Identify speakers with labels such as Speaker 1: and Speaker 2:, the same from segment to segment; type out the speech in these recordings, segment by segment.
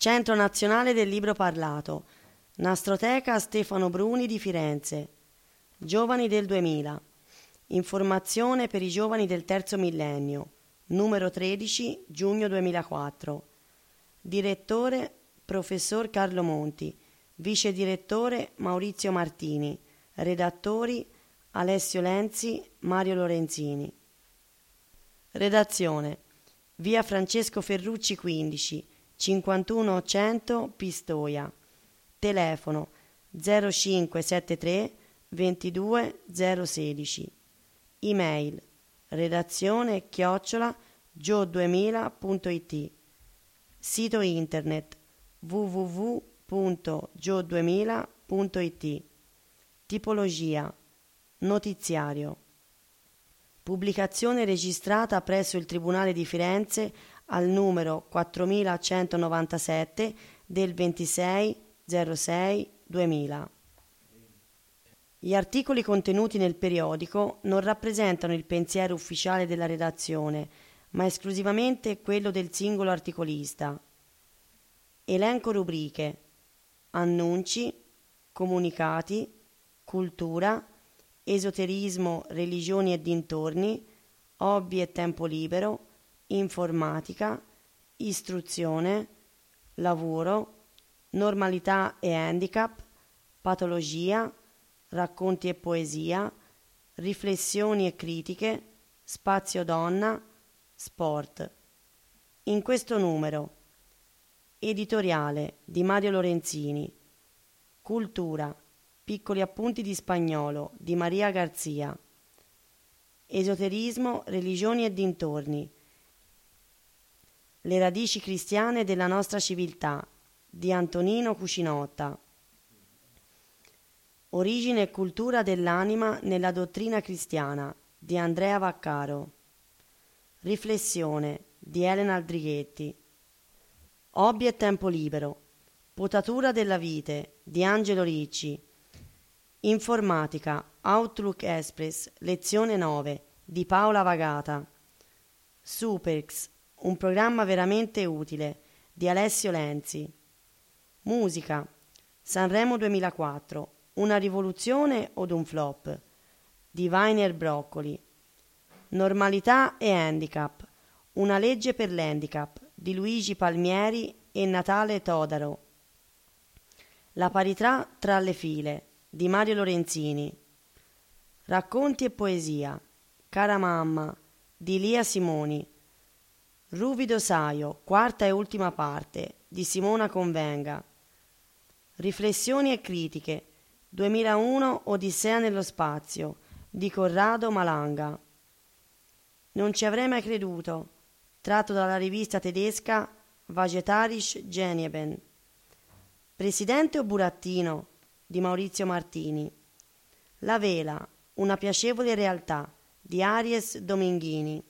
Speaker 1: Centro Nazionale del Libro Parlato, Nastroteca Stefano Bruni di Firenze, Giovani del 2000, Informazione per i giovani del terzo millennio, numero 13, giugno 2004. Direttore Professor Carlo Monti, Vice Direttore Maurizio Martini, redattori Alessio Lenzi, Mario Lorenzini. Redazione: via Francesco Ferrucci 15, 51 100 Pistoia. Telefono 0573 22 016. Email redazione@gio2000.it. Sito internet www.gio2000.it. Tipologia: notiziario. Pubblicazione registrata presso il Tribunale di Firenze al numero 4197 del 26/06/2000. Gli articoli contenuti nel periodico non rappresentano il pensiero ufficiale della redazione, ma esclusivamente quello del singolo articolista. Elenco rubriche: annunci, comunicati, cultura, esoterismo, religioni e dintorni, hobby e tempo libero, informatica, istruzione, lavoro, normalità e handicap, patologia, racconti e poesia, riflessioni e critiche, spazio donna, sport. In questo numero: editoriale di Mario Lorenzini, cultura, piccoli appunti di spagnolo di Maria Garzia, esoterismo, religioni e dintorni, le radici cristiane della nostra civiltà di Antonino Cucinotta, origine e cultura dell'anima nella dottrina cristiana di Andrea Vaccaro, riflessione di Elena Aldrighetti, hobby e tempo libero, potatura della vite di Angelo Ricci, informatica Outlook Express lezione 9 di Paola Vagata, Superx, un programma veramente utile di Alessio Lenzi, musica Sanremo 2004, una rivoluzione od un flop di Vainer Broccoli, normalità e handicap, una legge per l'handicap di Luigi Palmieri e Natale Todaro, la parità tra le file di Mario Lorenzini, racconti e poesia, Cara mamma di Lia Simoni, Ruvido Saio, quarta e ultima parte di Simona Convenga, riflessioni e critiche 2001 Odissea nello spazio di Corrado Malanga, Non ci avrei mai creduto, tratto dalla rivista tedesca Vegetarische Genieben, Presidente o burattino di Maurizio Martini, La vela, una piacevole realtà di Aries Dominghini,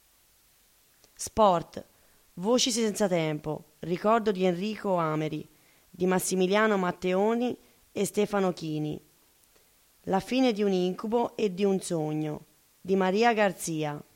Speaker 1: Sport, Voci senza tempo, ricordo di Enrico Ameri di Massimiliano Matteoni e Stefano Chini, La fine di un incubo e di un sogno di Maria Garzia.